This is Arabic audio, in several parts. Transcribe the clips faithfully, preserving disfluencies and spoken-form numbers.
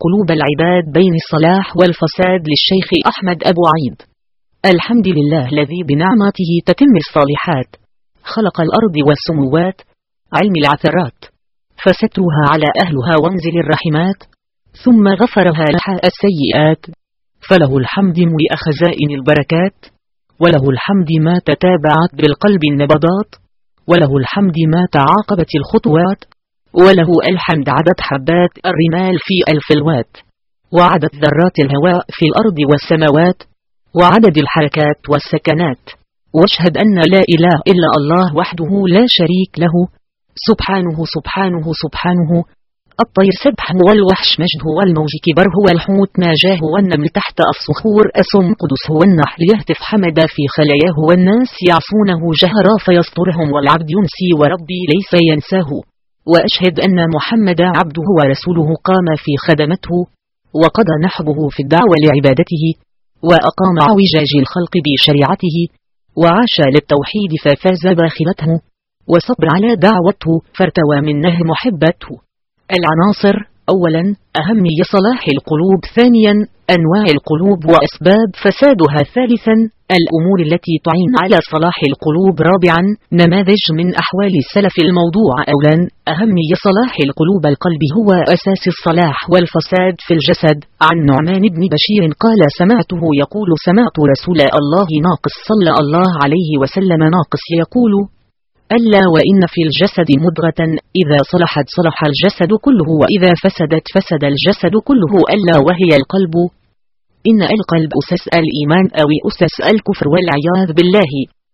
قلوب العباد بين الصلاح والفساد للشيخ أحمد أبو عيد. الحمد لله الذي بنعمته تتم الصالحات، خلق الأرض والسموات، علم العثرات، فسترها على أهلها وانزل الرحمات، ثم غفرها لها السيئات، فله الحمد ملء خزائن البركات، وله الحمد ما تتابعت بالقلب النبضات، وله الحمد ما تعاقبت الخطوات، وله الحمد عدد حبات الرمال في ألف الوات، وعدد ذرات الهواء في الأرض والسماوات، وعدد الحركات والسكنات. واشهد أن لا إله إلا الله وحده لا شريك له، سبحانه سبحانه سبحانه. الطير سبحه والوحش مجده والموج كبره والحوت ناجاه والنمل تحت الصخور أسم قدسه والنحل يهتف حمدا في خلاياه والناس يعصونه جهرا فيسطرهم والعبد ينسي وربي ليس ينساه. وأشهد أن محمدا عبده ورسوله قام في خدمته وقضى نحبه في الدعوة لعبادته وأقام عوجاج الخلق بشريعته وعاش للتوحيد ففاز باخلته وصبر على دعوته فارتوى منه محبته. العناصر: أولا أهمية صلاح القلوب، ثانيا أنواع القلوب وأسباب فسادها، ثالثا الأمور التي تعين على صلاح القلوب، رابعا نماذج من أحوال السلف. الموضوع أولا أهمية صلاح القلوب. القلب هو أساس الصلاح والفساد في الجسد. عن نعمان بن بشير قال سمعته يقول سمعت رسول الله ناقص صلى الله عليه وسلم ناقص يقول: ألا وإن في الجسد مضغة إذا صلحت صلح الجسد كله وإذا فسدت فسد الجسد كله، ألا وهي القلب. إن القلب أسس الإيمان أو أسس الكفر والعياذ بالله،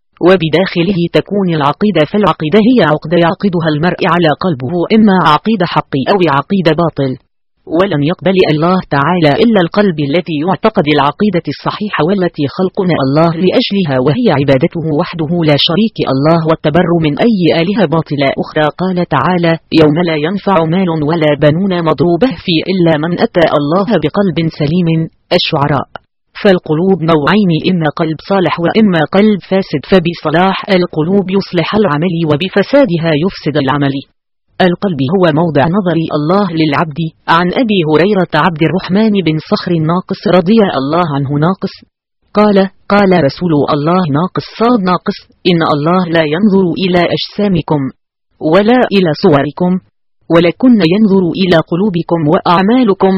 وبداخله تكون العقيدة، فالعقيدة هي عقدة يعقدها المرء على قلبه، إما عقيدة حق أو عقيدة باطل، ولن يقبل الله تعالى إلا القلب الذي يعتقد العقيدة الصحيحة والتي خلقنا الله لأجلها، وهي عبادته وحده لا شريك الله والتبر من أي آلهة باطلة أخرى. قال تعالى: يوم لا ينفع مال ولا بنون مضروبة في إلا من أتى الله بقلب سليم. الشعراء. فالقلوب نوعين، إما قلب صالح وإما قلب فاسد، فبصلاح القلوب يصلح العمل وبفسادها يفسد العمل. القلب هو موضع نظر الله للعبد. عن أبي هريرة عبد الرحمن بن صخر الناقص رضي الله عنه ناقص قال: قال رسول الله ناقص صاد ناقص: إن الله لا ينظر إلى أجسامكم ولا إلى صوركم ولكن ينظر إلى قلوبكم وأعمالكم.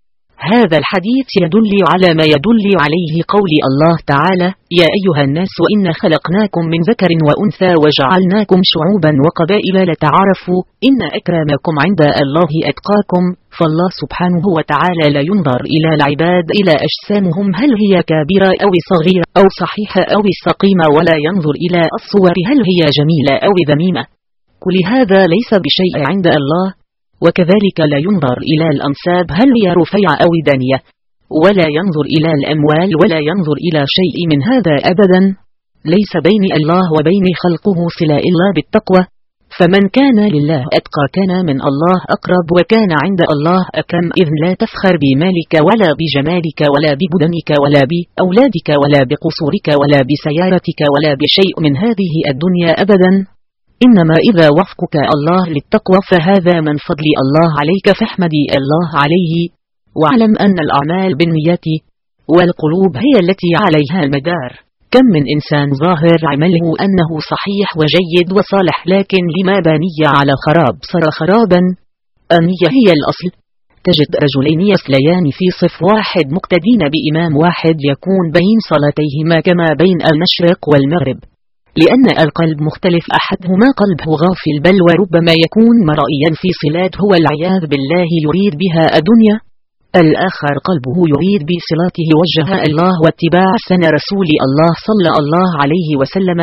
هذا الحديث يدل على ما يدل عليه قول الله تعالى: يا أيها الناس إن خلقناكم من ذكر وأنثى وجعلناكم شعوبا وقبائل لتعارفوا إن أكرمكم عند الله أتقاكم. فالله سبحانه وتعالى لا ينظر إلى العباد إلى أجسامهم هل هي كبيرة أو صغيرة أو صحيحة أو سقيمة، ولا ينظر إلى الصور هل هي جميلة أو ذميمة. كل هذا ليس بشيء عند الله. وكذلك لا ينظر إلى الأنساب هل هي رفيعة أو دانية، ولا ينظر إلى الأموال، ولا ينظر إلى شيء من هذا أبدا. ليس بين الله وبين خلقه صلة إلا بالتقوى، فمن كان لله أتقى كان من الله أقرب وكان عند الله أكرم. إذ لا تفخر بمالك ولا بجمالك ولا ببدنك ولا بأولادك ولا بقصورك ولا بسيارتك ولا بشيء من هذه الدنيا أبدا، إنما إذا وفقك الله للتقوى فهذا من فضل الله عليك، فاحمدي الله عليه. واعلم أن الأعمال بالنيات والقلوب هي التي عليها المدار. كم من إنسان ظاهر عمله أنه صحيح وجيد وصالح، لكن لما بني على خراب صار خرابا. النية هي الأصل. تجد رجلين يصليان في صف واحد مقتدين بإمام واحد يكون بين صلاتيهما كما بين المشرق والمغرب، لأن القلب مختلف، أحدهما قلبه غافل بل وربما يكون مرائيا في صلات هو العياذ بالله يريد بها الدنيا، الآخر قلبه يريد بصلاته وجه الله واتباع سنة رسول الله صلى الله عليه وسلم،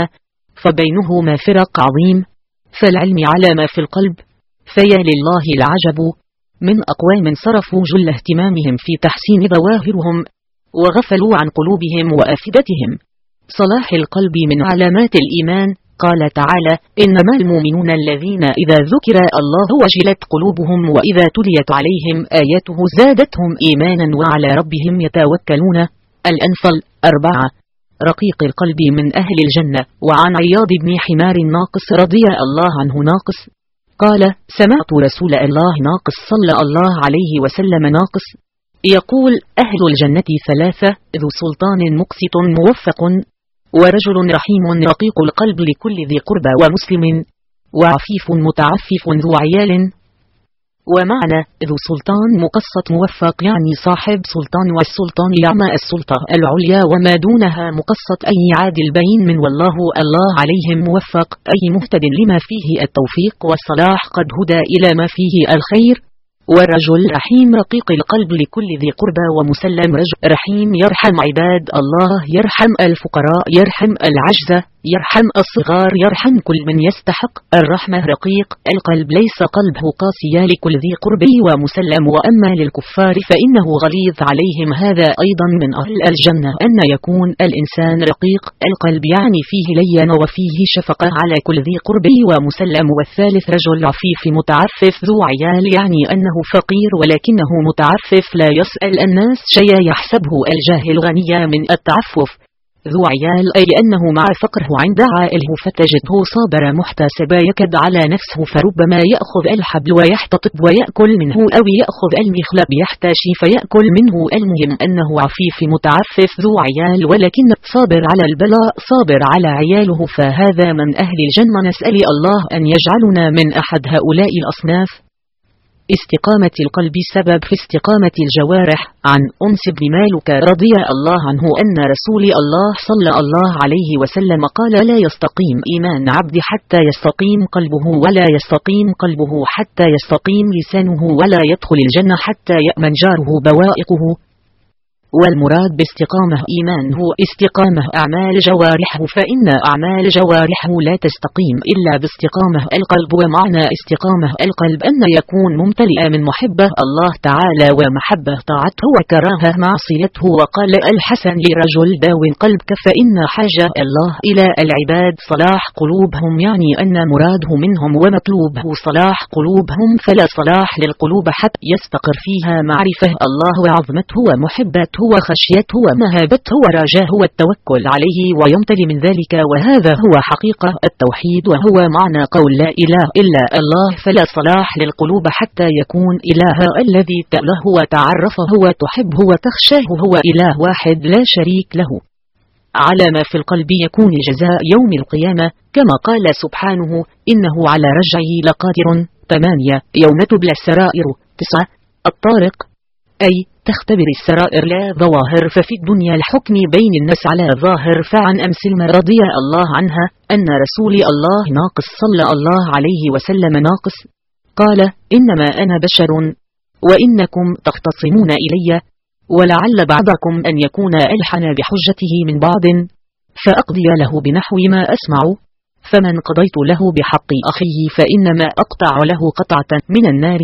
فبينهما فرق عظيم. فالعلم على ما في القلب، فيا لله العجب من أقوام صرفوا جل اهتمامهم في تحسين ظواهرهم وغفلوا عن قلوبهم وأفئدتهم. صلاح القلب من علامات الإيمان. قال تعالى: إنما المؤمنون الذين إذا ذكر الله وجلت قلوبهم وإذا تليت عليهم آياته زادتهم إيمانا وعلى ربهم يتوكلون. الأنفال أربعة. رقيق القلب من أهل الجنة. وعن عياض بن حمار الناقص رضي الله عنه ناقص قال: سمعت رسول الله ناقص صلى الله عليه وسلم ناقص يقول: أهل الجنة ثلاثة: ذو سلطان مقسط موفق، ورجل رحيم رقيق القلب لكل ذي قربى ومسلم، وعفيف متعفف ذو عيال. ومعنى ذو سلطان مقسط موفق يعني صاحب سلطان، والسلطان يعمى السلطة العليا وما دونها، مقسط أي عادل بين من والله الله عليهم، موفق أي مهتد لما فيه التوفيق والصلاح، قد هدى إلى ما فيه الخير. والرجل رحيم رقيق القلب لكل ذي قربى ومسلم، رجل رحيم يرحم عباد الله، يرحم الفقراء، يرحم العجزة، يرحم الصغار، يرحم كل من يستحق الرحمة. رقيق القلب ليس قلبه قاسيا لكل ذي قربه ومسلم. وأما للكفار فإنه غليظ عليهم. هذا أيضا من أهل الجنة أن يكون الإنسان رقيق القلب، يعني فيه لين وفيه شفقة على كل ذي قربه ومسلم. والثالث رجل عفيف متعفف ذو عيال، يعني أنه فقير ولكنه متعفف لا يسأل الناس شيئا، يحسبه الجاهل غنيا من التعفف. ذو عيال أي أنه مع فقره عند عائله فتجده صابر محتسبا، يكد على نفسه، فربما يأخذ الحبل ويحتطب ويأكل منه، أو يأخذ المخلب يحتاشي فيأكل منه. المهم أنه عفيف متعفف ذو عيال، ولكن صابر على البلاء، صابر على عياله، فهذا من أهل الجنة. نسأل الله أن يجعلنا من أحد هؤلاء الأصناف. استقامة القلب سبب في استقامة الجوارح. عن أنس بن مالك رضي الله عنه أن رسول الله صلى الله عليه وسلم قال: لا يستقيم إيمان عبد حتى يستقيم قلبه، ولا يستقيم قلبه حتى يستقيم لسانه، ولا يدخل الجنة حتى يأمن جاره بوائقه. والمراد باستقامة إيمان هو استقامة أعمال جوارحه، فإن أعمال جوارحه لا تستقيم إلا باستقامة القلب. ومعنى استقامة القلب أن يكون ممتلئا من محبة الله تعالى ومحبة طاعته وكراهة معصيته. وقال الحسن لرجل: داو قلبك فإن حاجة الله إلى العباد صلاح قلوبهم، يعني أن مراده منهم ومطلوبه صلاح قلوبهم، فلا صلاح للقلوب حتى يستقر فيها معرفة الله وعظمته ومحبته وخشيته ومهابته ورجاه والتوكل عليه، ويمتلي من ذلك. وهذا هو حقيقة التوحيد، وهو معنى قول لا إله إلا الله. فلا صلاح للقلوب حتى يكون إله الذي تأله وتعرفه وتحبه وتخشاه هو إله واحد لا شريك له. على ما في القلب يكون جزاء يوم القيامة، كما قال سبحانه: إنه على رجعه لقادر. ثمانية يوم تبلى السرائر. تسعة الطارق أي تختبر السرائر لا ظواهر. ففي الدنيا الحكم بين الناس على ظاهر. فعن أم سلمى رضي الله عنها أن رسول الله ناقص صلى الله عليه وسلم ناقص قال: إنما أنا بشر وإنكم تختصمون إلي، ولعل بعضكم أن يكون ألحن بحجته من بعض، فأقضي له بنحو ما أسمع. فمن قضيت له بحق أخيه فإنما أقطع له قطعة من النار.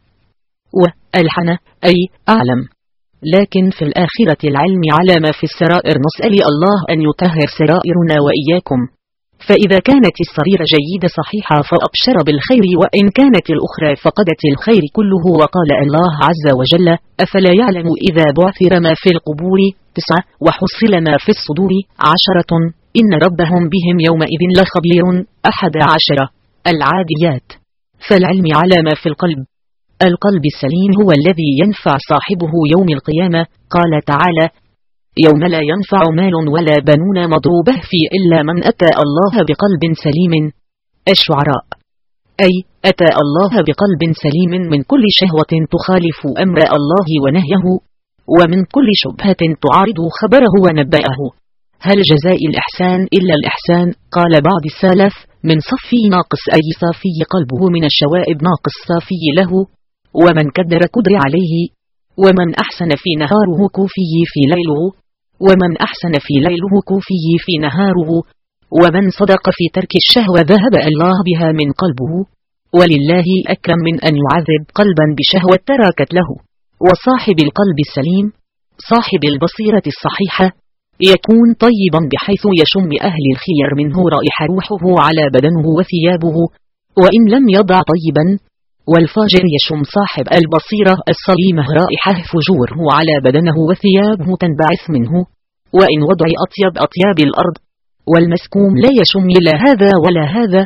وألحن أي أعلم، لكن في الآخرة العلم على ما في السرائر. نسأل الله أن يطهر سرائرنا وإياكم. فإذا كانت السرير جيدة صحيحة فأبشر بالخير، وإن كانت الأخرى فقدت الخير كله. وقال الله عز وجل: أفلا يعلم إذا بعثر ما في القبور. تسعة وحصل ما في الصدور. عشرة إن ربهم بهم يومئذ لخبير. أحد عشر العاديات. فالعلم على ما في القلب. القلب السليم هو الذي ينفع صاحبه يوم القيامة. قال تعالى: يوم لا ينفع مال ولا بنون مضروبه في إلا من أتى الله بقلب سليم. الشعراء أي أتى الله بقلب سليم من كل شهوة تخالف أمر الله ونهيه، ومن كل شبهة تعارض خبره ونبأه. هل جزاء الإحسان إلا الإحسان؟ قال بعض السلف: من صفي ناقص أي صافي قلبه من الشوائب ناقص صافي له، ومن كدر كدر عليه، ومن أحسن في نهاره كوفي في ليله، ومن أحسن في ليله كوفي في نهاره، ومن صدق في ترك الشهوة ذهب الله بها من قلبه. ولله أكرم من أن يعذب قلبا بشهوة تراكت له. وصاحب القلب السليم صاحب البصيرة الصحيحة يكون طيبا بحيث يشم أهل الخير منه رائحة روحه على بدنه وثيابه، وإن لم يضع طيبا. والفاجر يشم صاحب البصيرة الصليمة رائحة فجوره على بدنه وثيابه تنبعث منه، وإن وضع أطيب أطياب الأرض. والمسكوم لا يشم لا هذا ولا هذا،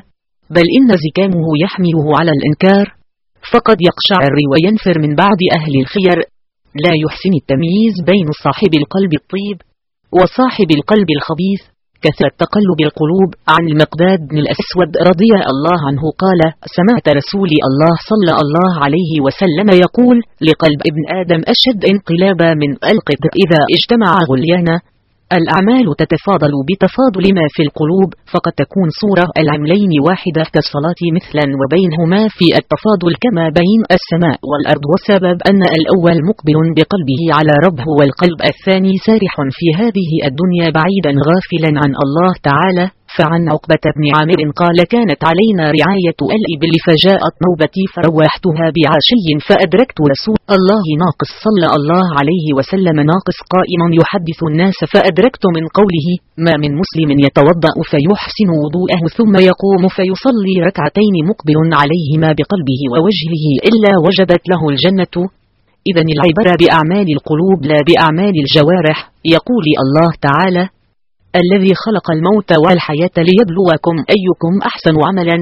بل إن زكامه يحمله على الإنكار، فقد يقشعر وينفر من بعض أهل الخير، لا يحسن التمييز بين صاحب القلب الطيب وصاحب القلب الخبيث. كثرة تقلب القلوب. عن المقداد بن الأسود رضي الله عنه قال: سمعت رسول الله صلى الله عليه وسلم يقول: لقلب ابن آدم أشد انقلابا من القدر إذا اجتمع غليانا. الأعمال تتفاضل بتفاضل ما في القلوب، فقد تكون صورة العملين واحدة كالصلاة مثلا وبينهما في التفاضل كما بين السماء والأرض، والسبب أن الأول مقبل بقلبه على ربه، والقلب الثاني سارح في هذه الدنيا بعيدا غافلا عن الله تعالى. فعن عقبة بن عامر قال: كانت علينا رعاية الإبل فجاءت نوبتي فروحتها بعشي فأدركت رسول الله ناقص صلى الله عليه وسلم ناقص قائما يحدث الناس، فأدركت من قوله: ما من مسلم يتوضأ فيحسن وضوءه ثم يقوم فيصلي ركعتين مقبل عليهما بقلبه ووجهه إلا وجبت له الجنة. إذن العبرة بأعمال القلوب لا بأعمال الجوارح. يقول الله تعالى: الذي خلق الموت والحياة ليبلوكم أيكم أحسن عملا.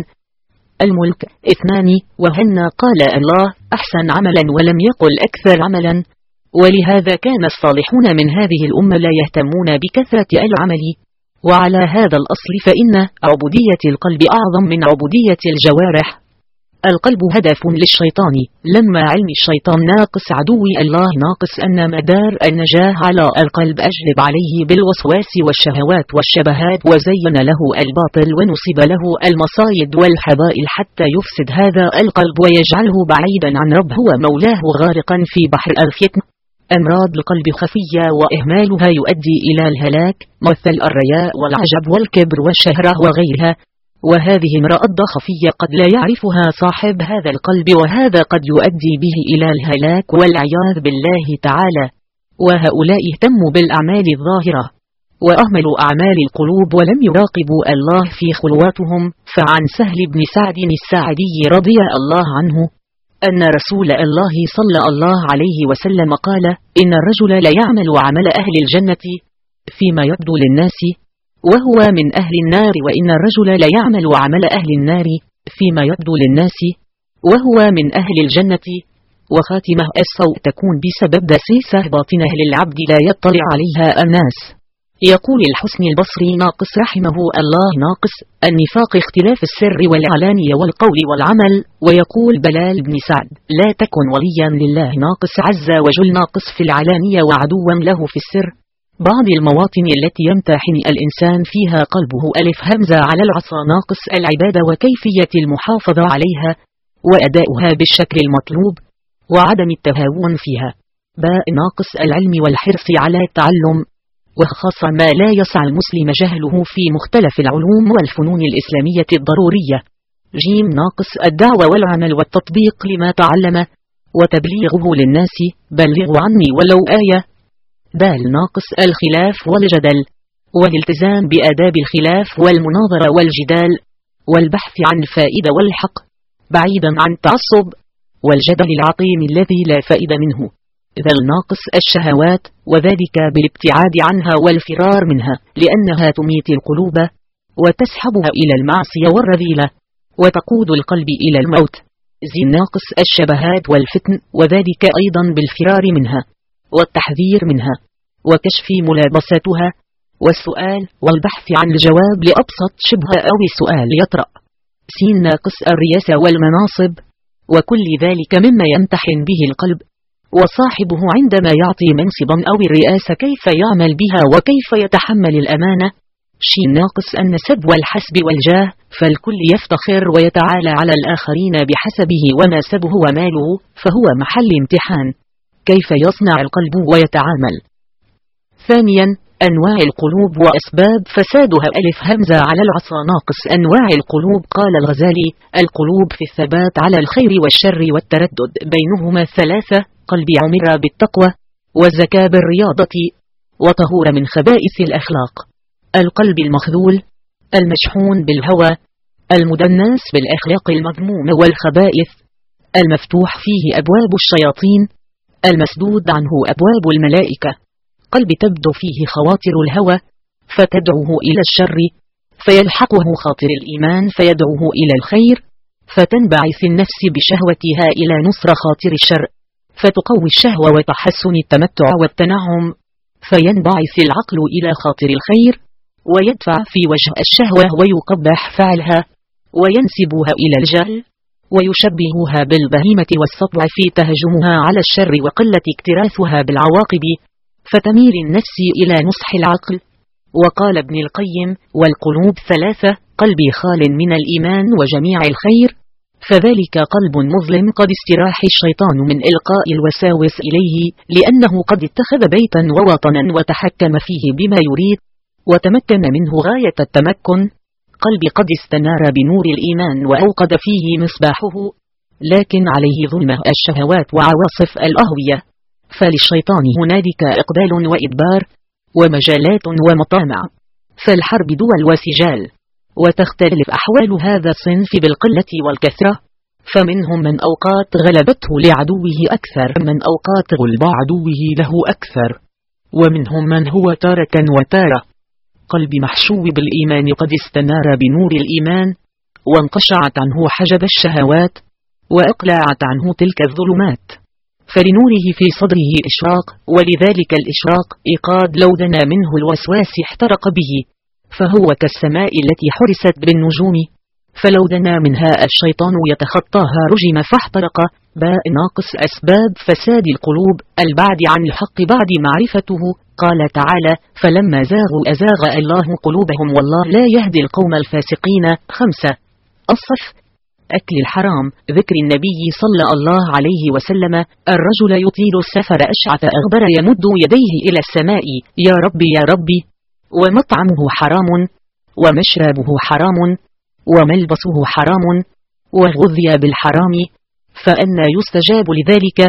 الملك اثنان. وهنا قال الله أحسن عملا ولم يقل أكثر عملا، ولهذا كان الصالحون من هذه الأمة لا يهتمون بكثرة العمل. وعلى هذا الأصل فإن عبودية القلب أعظم من عبودية الجوارح. القلب هدف للشيطان، لما علم الشيطان ناقص عدو الله ناقص أن مدار النجاة على القلب أجلب عليه بالوسواس والشهوات والشبهات، وزين له الباطل ونصب له المصايد والحبائل حتى يفسد هذا القلب ويجعله بعيدا عن ربه ومولاه غارقا في بحر الفتن. أمراض القلب خفية وإهمالها يؤدي إلى الهلاك، مثل الرياء والعجب والكبر والشهرة وغيرها. وهذه امراض خفية قد لا يعرفها صاحب هذا القلب، وهذا قد يؤدي به إلى الهلاك والعياذ بالله تعالى. وهؤلاء اهتموا بالأعمال الظاهرة وأهملوا أعمال القلوب ولم يراقبوا الله في خلواتهم. فعن سهل بن سعد الساعدي رضي الله عنه أن رسول الله صلى الله عليه وسلم قال: إن الرجل لا يعمل عمل أهل الجنة فيما يبدو للناس وهو من أهل النار، وإن الرجل لا يعمل عمل أهل النار فيما يبدو للناس وهو من أهل الجنة. وخاتمة السوء تكون بسبب دسيسة باطنة للعبد لا يطلع عليها الناس. يقول الحسن البصري ناقص رحمه الله ناقص النفاق اختلاف السر والعلانية والقول والعمل. ويقول بلال بن سعد: لا تكن وليا لله ناقص عز وجل ناقص في العلانية وعدوا له في السر. بعض المواطن التي يمتحن الإنسان فيها قلبه ألف همزة على العصا ناقص العبادة وكيفية المحافظة عليها وأداؤها بالشكل المطلوب وعدم التهاون فيها. باء ناقص العلم والحرص على التعلم، وخاصة ما لا يسع المسلم جهله في مختلف العلوم والفنون الإسلامية الضرورية. جيم ناقص الدعوة والعمل والتطبيق لما تعلم وتبليغه للناس، بلغوا عني ولو آية. دال ناقص الخلاف والجدل والالتزام بآداب الخلاف والمناظرة والجدال والبحث عن الفائدة والحق بعيدا عن التعصب والجدل العقيم الذي لا فائدة منه. ذل ناقص الشهوات، وذلك بالابتعاد عنها والفرار منها لأنها تميت القلوب وتسحبها إلى المعصية والرذيلة وتقود القلب إلى الموت. زي ناقص الشبهات والفتن، وذلك أيضا بالفرار منها والتحذير منها وكشف ملابساتها والسؤال والبحث عن الجواب لأبسط شبهة أو سؤال يطرأ. سين ناقص الرياسة والمناصب، وكل ذلك مما يمتحن به القلب، وصاحبه عندما يعطي منصبا أو الرئاسة كيف يعمل بها وكيف يتحمل الأمانة. شين ناقص النسب والحسب والجاه، فالكل يفتخر ويتعالى على الآخرين بحسبه ونسبه وماله، فهو محل امتحان كيف يصنع القلب ويتعامل. ثانيا أنواع القلوب وأسباب فسادها ألف همزة على العصا ناقص أنواع القلوب. قال الغزالي: القلوب في الثبات على الخير والشر والتردد بينهما ثلاثة: قلب عمر بالتقوى وزكى بالرياضة وطهور من خبائث الأخلاق. القلب المخذول المشحون بالهوى المدنس بالأخلاق المذمومة والخبائث، المفتوح فيه أبواب الشياطين المسدود عنه أبواب الملائكة. قلب تبدو فيه خواطر الهوى فتدعوه إلى الشر فيلحقه خاطر الإيمان فيدعوه إلى الخير، فتنبعث النفس بشهوتها إلى نصر خاطر الشر، فتقوي الشهوة وتحسن التمتع والتنعم، فينبعث العقل إلى خاطر الخير ويدفع في وجه الشهوة ويقبح فعلها وينسبها إلى الجهل، ويشبهها بالبهيمة والسطع في تهجمها على الشر وقلة اكتراثها بالعواقب، فتميل النفس إلى نصح العقل. وقال ابن القيم: والقلوب ثلاثة: قلبي خال من الإيمان وجميع الخير، فذلك قلب مظلم قد استراح الشيطان من إلقاء الوساوس إليه، لأنه قد اتخذ بيتا ووطنا وتحكم فيه بما يريد وتمكن منه غاية التمكن. قلبي قد استنار بنور الإيمان وأوقد فيه مصباحه، لكن عليه ظلمة الشهوات وعواصف الأهوية، فللشيطان هنالك إقبال وإدبار ومجالات ومطامع، فالحرب دول وسجال، وتختلف أحوال هذا الصنف بالقلة والكثرة، فمنهم من أوقات غلبته لعدوه أكثر من أوقات غلب عدوه له أكثر، ومنهم من هو تارة وتارة. قلب محشو بالإيمان قد استنار بنور الإيمان، وانقشعت عنه حجب الشهوات، وأقلعت عنه تلك الظلمات، فلنوره في صدره إشراق، ولذلك الإشراق إيقاد لو دنا منه الوسواس احترق به، فهو كالسماء التي حرست بالنجوم، فلو دنا منها الشيطان يتخطاها رجم فاحترق. باء ناقص أسباب فساد القلوب البعد عن الحق بعد معرفته. قال تعالى: فلما زاغوا أزاغ الله قلوبهم والله لا يهدي القوم الفاسقين. خمسة. الصف أكل الحرام. ذكر النبي صلى الله عليه وسلم: الرجل يطيل السفر أشعث أغبر يمد يديه إلى السماء: يا ربي يا ربي، ومطعمه حرام، ومشربه حرام، وملبسه حرام، وغذي بالحرام، فأنى يستجاب لذلك؟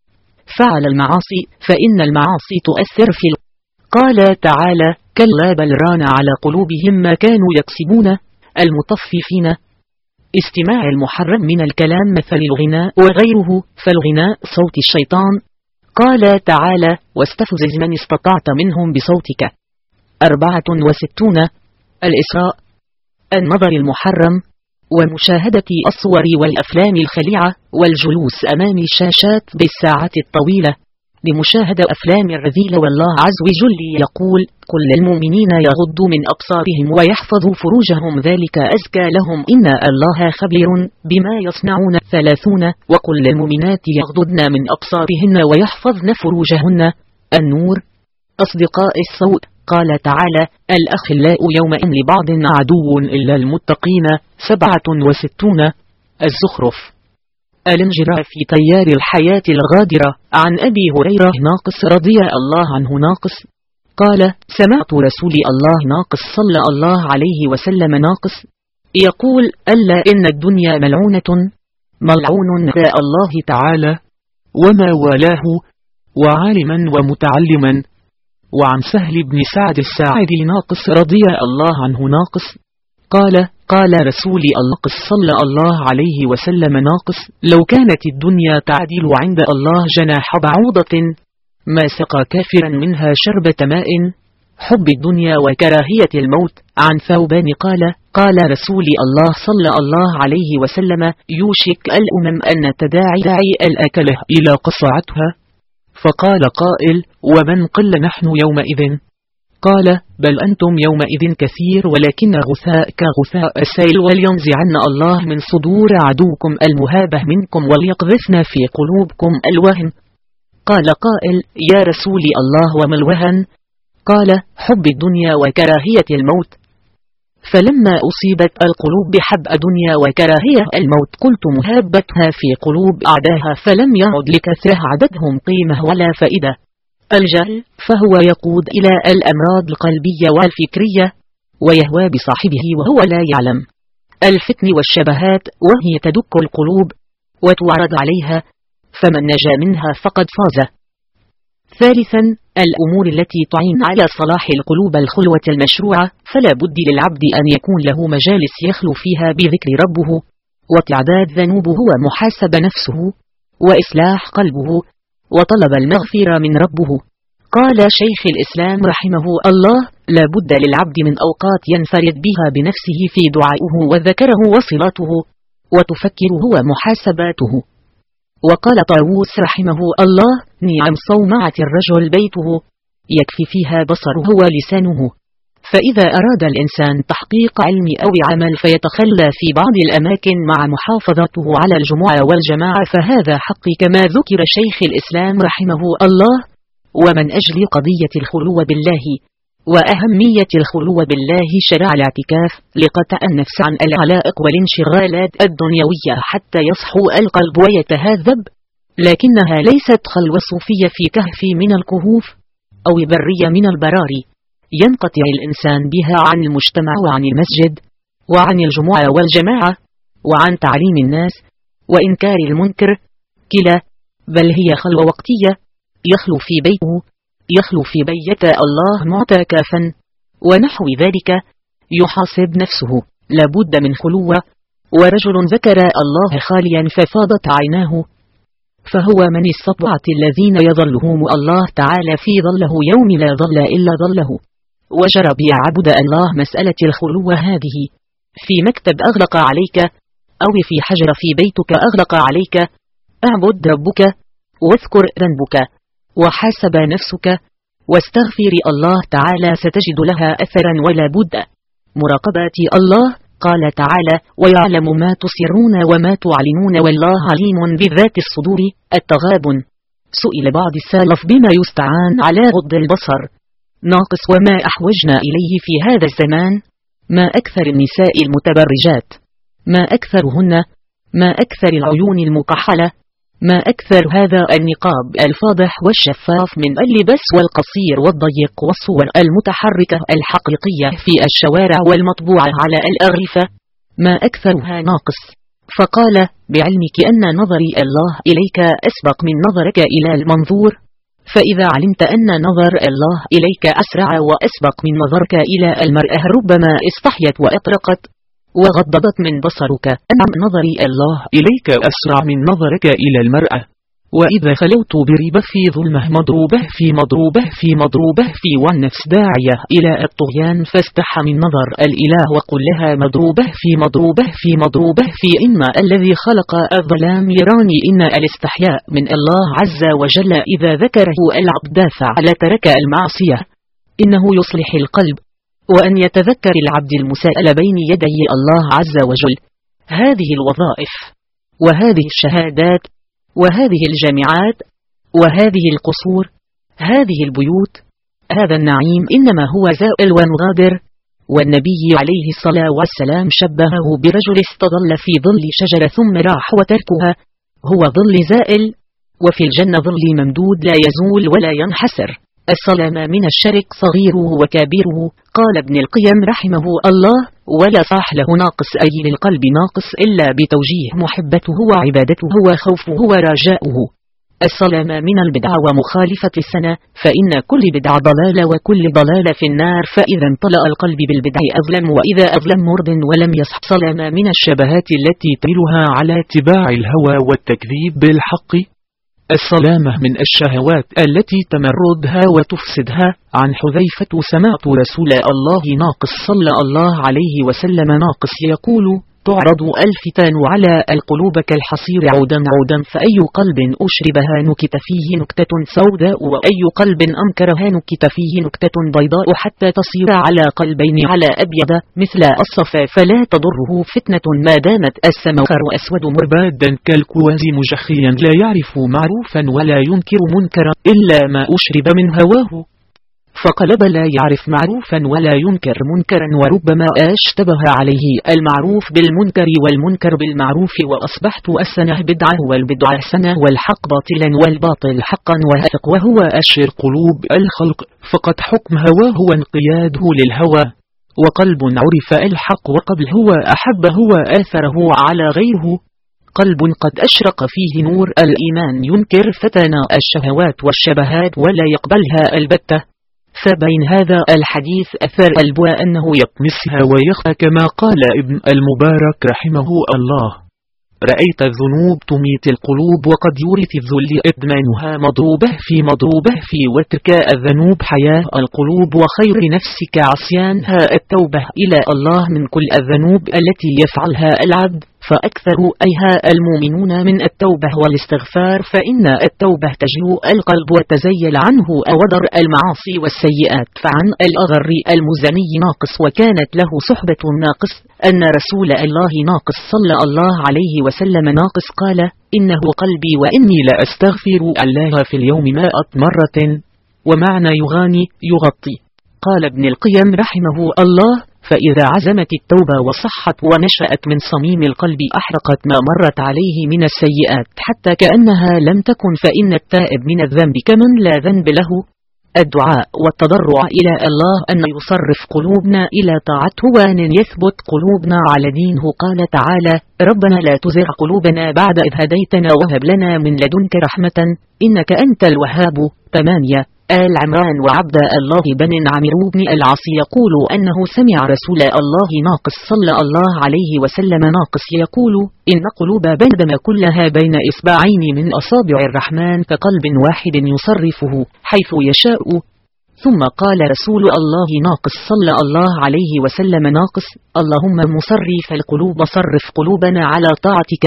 فعل المعاصي، فإن المعاصي تؤثر في ال... قال تعالى: كلا بل ران على قلوبهم ما كانوا يكسبون. المطففين. استماع المحرم من الكلام مثل الغناء وغيره، فالغناء صوت الشيطان. قال تعالى: واستفزز من استطعت منهم بصوتك. أربعة وستون. الإسراء. النظر المحرم، ومشاهدة الصور والأفلام الخليعة، والجلوس أمام الشاشات بالساعات الطويلة لمشاهدة أفلام الرذيلة. والله عز وجل يقول: قل للمؤمنين يغضوا من أبصارهم ويحفظوا فروجهم ذلك أزكى لهم إن الله خبير بما يصنعون. ثلاثون. وقل للمؤمنات يغضضن من أبصارهن ويحفظن فروجهن. النور. أصدقاء الصوت. قال تعالى: الأخلاء يومئذ لبعض عدو إلا المتقين. سبعة وستون. الزخرف. الانجراء في تيار الحياة الغادرة. عن أبي هريرة ناقص رضي الله عنه ناقص قال: سمعت رسول الله ناقص صلى الله عليه وسلم ناقص يقول: ألا إن الدنيا ملعونة، ملعون راء الله تعالى وما والاه، وعالما ومتعلما. وعن سهل بن سعد الساعدي ناقص رضي الله عنه ناقص قال: قال رسول الله صلى الله عليه وسلم ناقص: لو كانت الدنيا تعدل عند الله جناح بعوضة ما سقى كافرا منها شربة ماء. حب الدنيا وكراهية الموت. عن ثوبان قال: قال رسول الله صلى الله عليه وسلم: يوشك الأمم أن تداعي الأكله إلى قصعتها. فقال قائل: ومن قل نحن يومئذ؟ قال: بل أنتم يومئذ كثير، ولكن غثاء كغثاء السيل، ولينزعن الله من صدور عدوكم المهابة منكم وليقذفن في قلوبكم الوهن. قال قائل: يا رسول الله وما الوهن؟ قال: حب الدنيا وكراهية الموت. فلما أصيبت القلوب بحب الدنيا وكراهية الموت قلت مهابتها في قلوب أعداها، فلم يعد لكثره عددهم قيمة ولا فائدة. الجهل، فهو يقود إلى الأمراض القلبية والفكرية، ويهوى بصاحبه وهو لا يعلم. الفتن والشبهات، وهي تدك القلوب وتعرض عليها، فمن نجا منها فقد فاز. ثالثا، الأمور التي تعين على صلاح القلوب الخلوة المشروعة، فلا بد للعبد أن يكون له مجالس يخلو فيها بذكر ربه، وتعداد ذنوبه ومحاسب نفسه، وإصلاح قلبه، وطلب المغفرة من ربه. قال شيخ الإسلام رحمه الله: لا بد للعبد من أوقات ينفرد بها بنفسه في دعائه وذكره وصلاته وتفكره ومحاسباته. وقال طاووس رحمه الله: نعم صومعة الرجل بيته يكفي فيها بصره ولسانه. فإذا أراد الإنسان تحقيق علم أو عمل فيتخلى في بعض الأماكن مع محافظته على الجمعة والجماعة فهذا حق كما ذكر شيخ الإسلام رحمه الله. ومن أجل قضية الخلو بالله وأهمية الخلو بالله شرع الاعتكاف لقطع النفس عن العلائق والانشغالات الدنيوية حتى يصحو القلب ويتهذب، لكنها ليست خلوة صوفية في كهف من الكهوف أو برية من البراري ينقطع الإنسان بها عن المجتمع وعن المسجد وعن الجمعة والجماعة وعن تعليم الناس وإنكار المنكر، كلا، بل هي خلوة وقتية يخلو في بيته، يخلو في بيت الله معتكفا ونحو ذلك، يحاسب نفسه. لابد من خلوة. ورجل ذكر الله خاليا ففاضت عيناه، فهو من السبعة الذين يظلهم الله تعالى في ظله يوم لا ظل إلا ظله. وجرب يا عبد الله مسألة الخلوة هذه في مكتب أغلق عليك أو في حجر في بيتك أغلق عليك، اعبد ربك واذكر ذنبك وحاسب نفسك واستغفر الله تعالى ستجد لها أثرا ولا بد. مراقبة الله، قال تعالى: ويعلم ما تسرون وما تعلنون والله عليم بذات الصدور. التغابن. سئل بعض السلف بما يستعان على غض البصر ناقص وما أحوجنا إليه في هذا الزمان؟ ما أكثر النساء المتبرجات، ما أكثرهن، ما أكثر العيون المكحلة، ما أكثر هذا النقاب الفاضح والشفاف من اللباس والقصير والضيق والصور المتحركة الحقيقية في الشوارع والمطبوعة على الأغرفة، ما أكثرها ناقص. فقال: بعلمك أن نظري الله إليك أسبق من نظرك إلى المنظور، فإذا علمت أن نظر الله إليك أسرع وأسبق من نظرك إلى المرأة ربما استحيت وأطرقت وغضبت من بصرك. أن نظري الله إليك أسرع من نظرك إلى المرأة. وإذا خلوت بريبة في ظلمة مضروبة في مضروبة في مضروبة في والنفس داعية إلى الطغيان فاستح من نظر الإله وقل لها مضروبة في مضروبة في مضروبة في إن الذي خلق الظلام يراني. إن الاستحياء من الله عز وجل إذا ذكره العبد فعل ترك المعصية، إنه يصلح القلب. وأن يتذكر العبد المساءلة بين يدي الله عز وجل. هذه الوظائف وهذه الشهادات وهذه الجامعات وهذه القصور، هذه البيوت، هذا النعيم إنما هو زائل ومغادر. والنبي عليه الصلاة والسلام شبهه برجل استظل في ظل شجرة ثم راح وتركها، هو ظل زائل. وفي الجنة ظل ممدود لا يزول ولا ينحسر. السلام من الشرك صغيره وكبيره. قال ابن القيم رحمه الله: ولا صاح له ناقص، أي للقلب ناقص، إلا بتوجيه محبته وعبادته وخوفه ورجاؤه. السلام من البدع ومخالفة السنة، فإن كل بدع ضلالة وكل ضلالة في النار. فإذا امتلأ القلب بالبدع أظلم، وإذا أظلم مرض ولم يصح. سلام من الشبهات التي تميلها على اتباع الهوى والتكذيب بالحق. السلامة من الشهوات التي تمردها وتفسدها. عن حذيفة: سمعت رسول الله ناقص صلى الله عليه وسلم ناقص يقول: تعرض الفتن على القلوب كالحصير عودا عودا، فأي قلب أشربها نكت فيه نكتة سوداء، وأي قلب أنكرها نكت فيه نكتة بيضاء، حتى تصير على قلبين على أبيض مثل الصفا، فلا تضره فتنة ما دامت السماء أسود مربادا كالكواز مجخيا، لا يعرف معروفا ولا ينكر منكرا إلا ما أشرب من هواه، فقلب لا يعرف معروفا ولا ينكر منكرا، وربما اشتبه عليه المعروف بالمنكر والمنكر بالمعروف، وأصبحت السنة بدعة والبدعة سنة والحق باطلا والباطل حقا وهفق، وهو أشر قلوب الخلق، فقد حكم هواه وانقياده للهوى. وقلب عرف الحق وقبل هو أحبه وآثره على غيره، قلب قد أشرق فيه نور الإيمان ينكر فتنا الشهوات والشبهات ولا يقبلها البتة. فبين هذا الحديث أثر قلبه أنه يطمسها ويخفى، كما قال ابن المبارك رحمه الله: رأيت الذنوب تميت القلوب وقد يورث الذل إدمانها مضروبه في مضروبه في وترك الذنوب حياة القلوب وخير نفسك عصيانها التوبة إلى الله من كل الذنوب التي يفعلها العبد، فأكثر أيها المؤمنون من التوبة والاستغفار، فإن التوبة تجلو القلب وتزيل عنه أوضر المعاصي والسيئات. فعن الأغر المزني ناقص وكانت له صحبة ناقص أن رسول الله ناقص صلى الله عليه وسلم ناقص قال: إنه قلبي وإني لا أستغفر الله في اليوم مائة مرة. ومعنى يغاني يغطي. قال ابن القيم رحمه الله: فإذا عزمت التوبة وصحت ونشأت من صميم القلب أحرقت ما مرت عليه من السيئات حتى كأنها لم تكن، فإن التائب من الذنب كمن لا ذنب له. الدعاء والتضرع إلى الله أن يصرف قلوبنا إلى طاعته وأن يثبت قلوبنا على دينه. قال تعالى: ربنا لا تزغ قلوبنا بعد إذ هديتنا وهب لنا من لدنك رحمة إنك أنت الوهاب. ثمانية. آل عمران وعبد الله بن عمرو بن العاص يقول أنه سمع رسول الله ناقص صلى الله عليه وسلم ناقص يقول: إن قلوب بندم كلها بين إصبعين من أصابع الرحمن كقلب واحد يصرفه حيث يشاء. ثم قال رسول الله ناقص صلى الله عليه وسلم ناقص: اللهم مصرف القلوب صرف قلوبنا على طاعتك.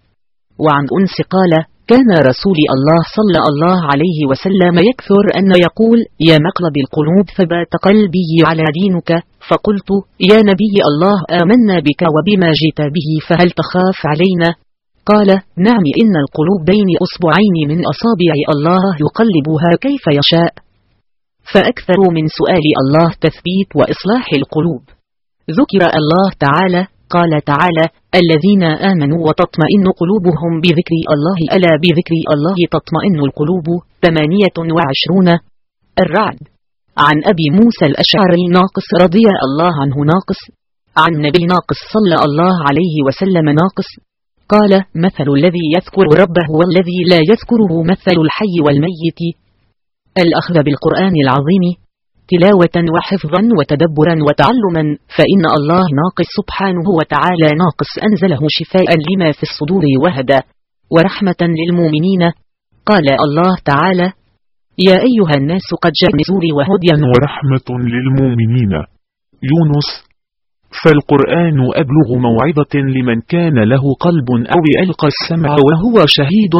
وعن أنس قال: كان رسول الله صلى الله عليه وسلم يكثر أن يقول: يا مقلب القلوب ثبات قلبي على دينك. فقلت: يا نبي الله آمنا بك وبما جئت به فهل تخاف علينا؟ قال: نعم، إن القلوب بين أصبعين من أصابع الله يقلبها كيف يشاء. فأكثر من سؤال الله تثبيت وإصلاح القلوب. ذكر الله تعالى قال تعالى: الذين آمنوا وتطمئن قلوبهم بذكر الله ألا بذكر الله تطمئن القلوب. ثمانية وعشرون. الرعد. عن أبي موسى الأشعري ناقص رضي الله عنه ناقص عن نبي ناقص صلى الله عليه وسلم ناقص قال: مثل الذي يذكر ربه والذي لا يذكره مثل الحي والميت. الأخذ بالقرآن العظيم تلاوة وحفظا وتدبرا وتعلما، فإن الله ناقص سبحانه وتعالى ناقص أنزله شفاء لما في الصدور وهدى ورحمة للمؤمنين. قال الله تعالى: يا أيها الناس قد جاء نزول وهديا ورحمة للمؤمنين. يونس. فالقرآن أبلغ موعظة لمن كان له قلب أو ألقى السمع وهو شهيد،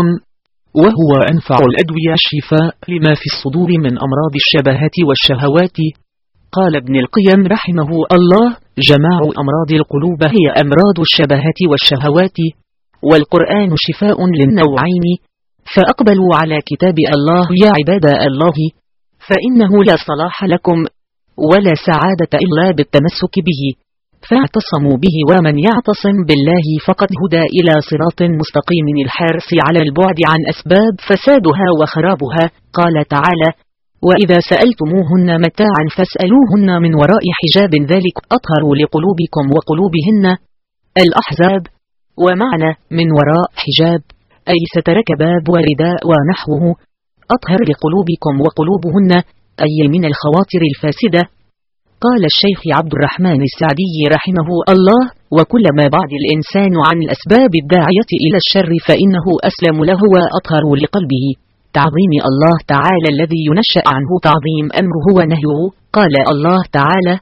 وهو أنفع الأدوية شفاء لما في الصدور من أمراض الشبهات والشهوات. قال ابن القيم رحمه الله: جماع أمراض القلوب هي أمراض الشبهات والشهوات، والقرآن شفاء للنوعين. فأقبلوا على كتاب الله يا عباد الله، فإنه لا صلاح لكم ولا سعادة إلا بالتمسك به، فاعتصموا به، ومن يعتصم بالله فقد هدى إلى صراط مستقيم الحارس على البعد عن أسباب فسادها وخرابها. قال تعالى: وإذا سألتموهن متاعا فاسألوهن من وراء حجاب ذلك أطهر لقلوبكم وقلوبهن. الأحزاب. ومعنى من وراء حجاب أي سترك باب ورداء ونحوه، أطهر لقلوبكم وقلوبهن أي من الخواطر الفاسدة. قال الشيخ عبد الرحمن السعدي رحمه الله: وكلما بعد الإنسان عن الأسباب الداعية إلى الشر فإنه أسلم له وأطهر لقلبه. تعظيم الله تعالى الذي ينشأ عنه تعظيم أمره ونهيه. قال الله تعالى: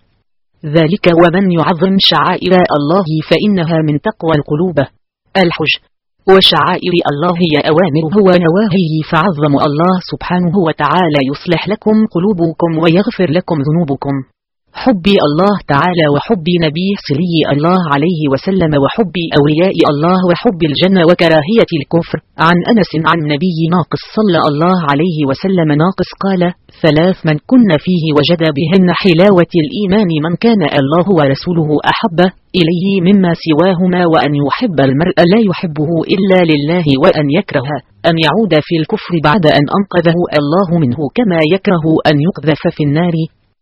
ذلك ومن يعظم شعائر الله فإنها من تقوى القلوب. الحج. وشعائر الله هي أوامره ونواهيه، فعظم الله سبحانه وتعالى يصلح لكم قلوبكم ويغفر لكم ذنوبكم. حبي الله تعالى وحبي نبي صلي الله عليه وسلم وحبي أولياء الله وحب الجنة وكراهية الكفر. عن أنس عن نبي ناقص صلى الله عليه وسلم ناقص قال: ثلاث من كن فيه وجد بهن حلاوة الإيمان: من كان الله ورسوله أحب إليه مما سواهما، وأن يحب المرء لا يحبه إلا لله، وأن يكره أن يعود في الكفر بعد أن أنقذه الله منه، كما يكره أن يقذف في النار.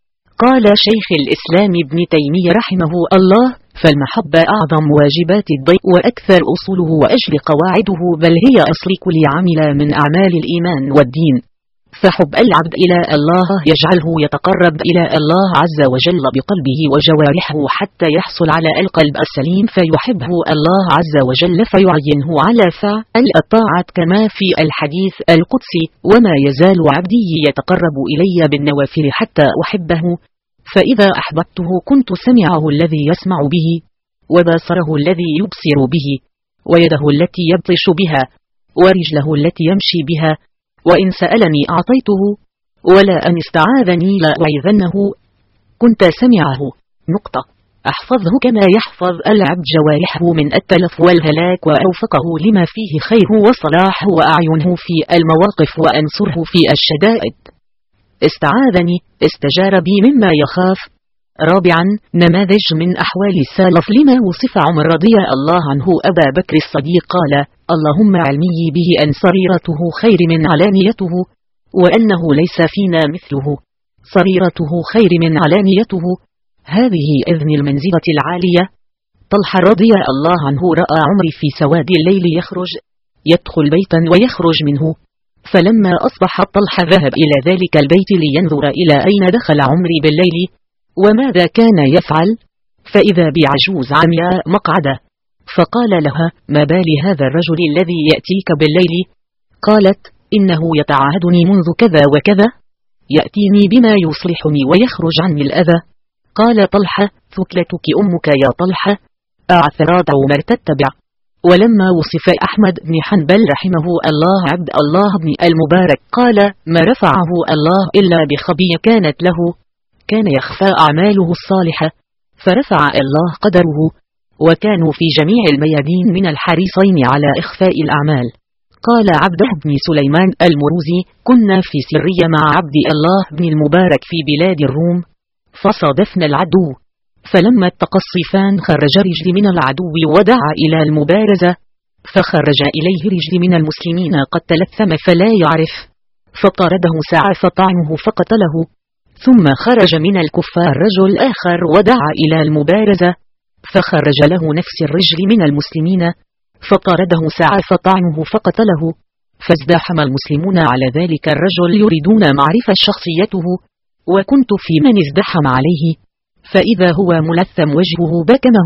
قال شيخ الإسلام ابن تيمية رحمه الله: فالمحبة أعظم واجبات الضيء وأكثر أصوله وأجل قواعده، بل هي أصل كل عمل من أعمال الإيمان والدين. فحب العبد إلى الله يجعله يتقرب إلى الله عز وجل بقلبه وجوارحه حتى يحصل على القلب السليم فيحبه الله عز وجل فيعينه على فعل الطاعات كما في الحديث القدسي: وما يزال عبدي يتقرب إلي بالنوافل حتى أحبه، فإذا أحببته كنت سمعه الذي يسمع به، وبصره الذي يبصر به، ويده التي يبطش بها، ورجله التي يمشي بها، وإن سألني أعطيته، ولا أن استعاذني لا أعيذنه. كنت سمعه نقطة أحفظه كما يحفظ العبد جوارحه من التلف والهلاك، وأوفقه لما فيه خير وصلاح، وأعينه في المواقف وأنصره في الشدائد. استعاذني، استجار بي مما يخاف. رابعا، نماذج من أحوال السلف لما وصف عمر رضي الله عنه أبا بكر الصديق قال: اللهم علمي به أن سريرته خير من علانيته، وأنه ليس فينا مثله. سريرته خير من علانيته، هذه إذن المنزلة العالية. طلحة رضي الله عنه رأى عمر في سواد الليل يخرج، يدخل بيتا ويخرج منه، فلما أصبح طلحة ذهب إلى ذلك البيت لينظر إلى أين دخل عمري بالليل وماذا كان يفعل، فإذا بعجوز عمياء مقعدة، فقال لها: ما بال هذا الرجل الذي يأتيك بالليل؟ قالت: إنه يتعاهدني منذ كذا وكذا، يأتيني بما يصلحني ويخرج عني الأذى. قال طلحة: ثكلتك أمك يا طلحة، أعثرات عمر تتبع. ولما وصف أحمد بن حنبل رحمه الله عبد الله بن المبارك قال: ما رفعه الله إلا بخبية كانت له، كان يخفى أعماله الصالحة فرفع الله قدره، وكانوا في جميع الميادين من الحريصين على إخفاء الأعمال. قال عبد بن سليمان المروزي: كنا في سرية مع عبد الله بن المبارك في بلاد الروم، فصادفنا العدو، فلما التقى الصيفان خرج رجل من العدو ودعا إلى المبارزة، فخرج إليه رجل من المسلمين قد تلثم فلا يعرف، فطارده سعى فطعنه فقتله. ثم خرج من الكفار رجل آخر ودعا إلى المبارزة، فخرج له نفس الرجل من المسلمين، فطارده سعى فطعنه فقتله. فازدحم المسلمون على ذلك الرجل يريدون معرفة شخصيته، وكنت في من ازدحم عليه، فإذا هو ملثم وجهه بكمه،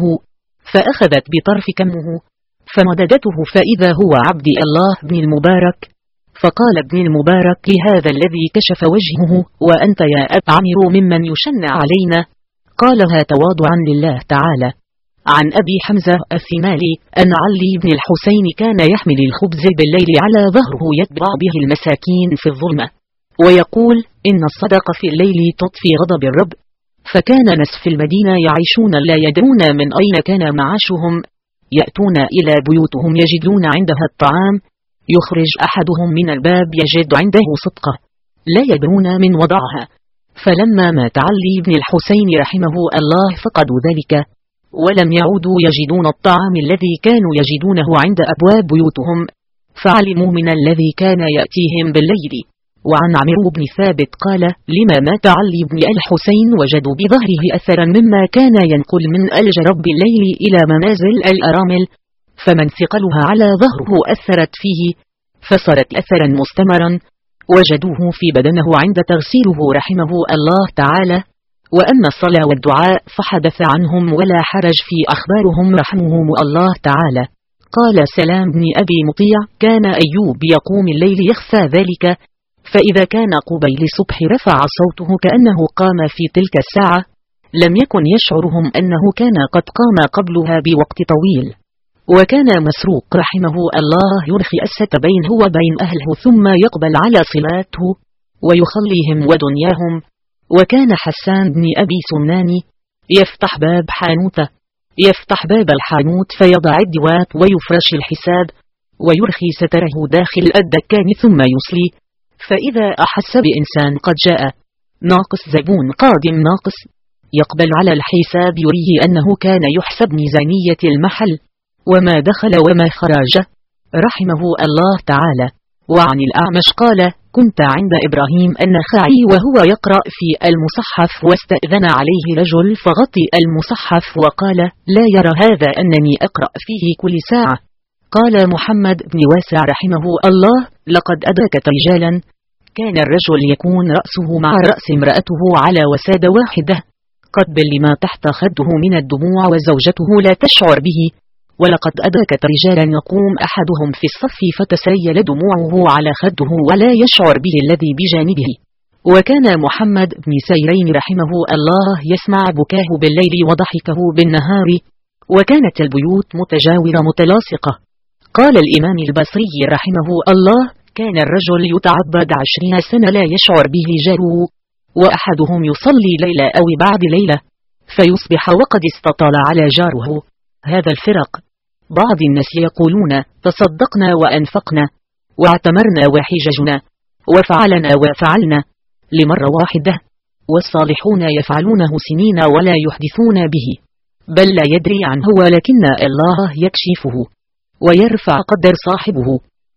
فأخذت بطرف كمه فمددته، فإذا هو عبد الله بن المبارك. فقال ابن المبارك لهذا الذي كشف وجهه: وأنت يا أب عمرو ممن يشنع علينا؟ قالها تواضعا لله تعالى. عن أبي حمزة الثمالي أن علي بن الحسين كان يحمل الخبز بالليل على ظهره يتبع به المساكين في الظلمة، ويقول: إن الصدقة في الليل تطفي غضب الرب. فكان ناس في المدينة يعيشون لا يدرون من أين كان معاشهم، يأتون إلى بيوتهم يجدون عندها الطعام، يخرج أحدهم من الباب يجد عنده صدقة، لا يدرون من وضعها. فلما مات علي بن الحسين رحمه الله فقدوا ذلك، ولم يعودوا يجدون الطعام الذي كانوا يجدونه عند أبواب بيوتهم، فعلموا من الذي كان يأتيهم بالليل. وعن عمرو بن ثابت قال: لما مات علي بن الحسين وجدوا بظهره أثرا مما كان ينقل من الجرب بالليل إلى منازل الأرامل، فمن ثقلها على ظهره أثرت فيه، فصارت أثرا مستمرا، وجدوه في بدنه عند تغسيله رحمه الله تعالى. وأما الصلاة والدعاء فحدث عنهم ولا حرج في أخبارهم رحمهم الله تعالى. قال سلام بن أبي مطيع: كان أيوب يقوم الليل يخفى ذلك، فإذا كان قبيل الصبح رفع صوته كأنه قام في تلك الساعة، لم يكن يشعرهم أنه كان قد قام قبلها بوقت طويل. وكان مسروق رحمه الله يرخي الستبين هو بين أهله ثم يقبل على صلاته ويخليهم ودنياهم. وكان حسان بن أبي سنان يفتح باب حانوته، يفتح باب الحانوت فيضع الدوات ويفرش الحساب ويرخي ستره داخل الدكان ثم يصلي، فإذا أحس بإنسان قد جاء ناقص زبون قادم ناقص يقبل على الحساب يريه أنه كان يحسب ميزانية المحل وما دخل وما خرج رحمه الله تعالى. وعن الأعمش قال: كنت عند إبراهيم النخعي وهو يقرأ في المصحف، واستأذن عليه رجل فغطي المصحف وقال: لا يرى هذا أنني أقرأ فيه كل ساعة. قال محمد بن واسع رحمه الله: لقد أدركت رجالا كان الرجل يكون رأسه مع رأس امرأته على وسادة واحدة، قد لما تحت خده من الدموع وزوجته لا تشعر به. ولقد أدركت رجالا يقوم أحدهم في الصف فتسيل دموعه على خده ولا يشعر به الذي بجانبه. وكان محمد بن سيرين رحمه الله يسمع بكاه بالليل وضحكه بالنهار، وكانت البيوت متجاورة متلاصقة. قال الإمام البصري رحمه الله: كان الرجل يتعبد عشرين سنة لا يشعر به جاره، وأحدهم يصلي ليلة أو بعد ليلة فيصبح وقد استطال على جاره. هذا الفرق. بعض الناس يقولون: تصدقنا وأنفقنا واعتمرنا وحججنا وفعلنا وفعلنا لمرة واحدة، والصالحون يفعلونه سنين ولا يحدثون به، بل لا يدري عنه ولكن الله يكشفه ويرفع قدر صاحبه.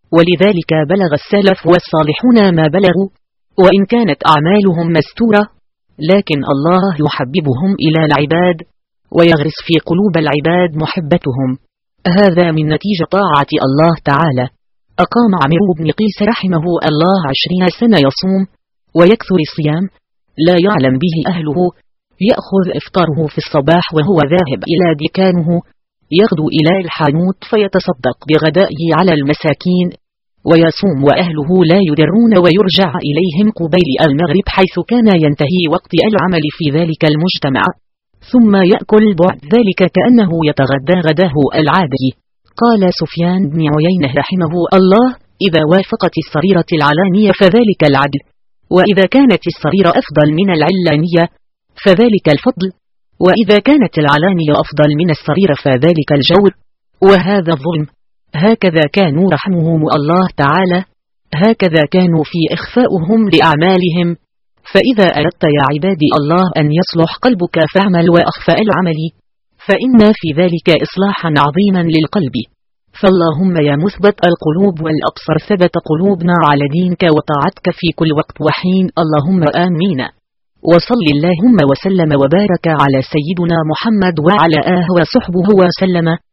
ولذلك بلغ السلف والصالحون ما بلغوا، وإن كانت أعمالهم مستورة لكن الله يحببهم إلى العباد ويغرس في قلوب العباد محبتهم. هذا من نتيجة طاعة الله تعالى. أقام عمرو بن قيس رحمه الله عشرين سنة يصوم ويكثر الصيام لا يعلم به أهله، يأخذ إفطاره في الصباح وهو ذاهب إلى دكانه، يغدو إلى الحانوت فيتصدق بغدائه على المساكين، ويصوم وأهله لا يدرون، ويرجع إليهم قبيل المغرب حيث كان ينتهي وقت العمل في ذلك المجتمع، ثم يأكل بعد ذلك كأنه يتغدى غداه العادي. قال سفيان بن عيينة رحمه الله: إذا وافقت الصريرة العلانية فذلك العدل، وإذا كانت الصريرة أفضل من العلانية فذلك الفضل، وإذا كانت العلانية أفضل من الصريرة فذلك الجور، وهذا الظلم. هكذا كانوا رحمهم الله تعالى، هكذا كانوا في إخفاؤهم لأعمالهم. فإذا أردت يا عبادي الله أن يصلح قلبك فاعمل وأخفاء العمل، فإن في ذلك إصلاحا عظيما للقلب. فاللهم يا مثبت القلوب والأبصر ثبت قلوبنا على دينك وطاعتك في كل وقت وحين، اللهم آمين. وصل اللهم وسلم وبارك على سيدنا محمد وعلى آله وصحبه وسلم.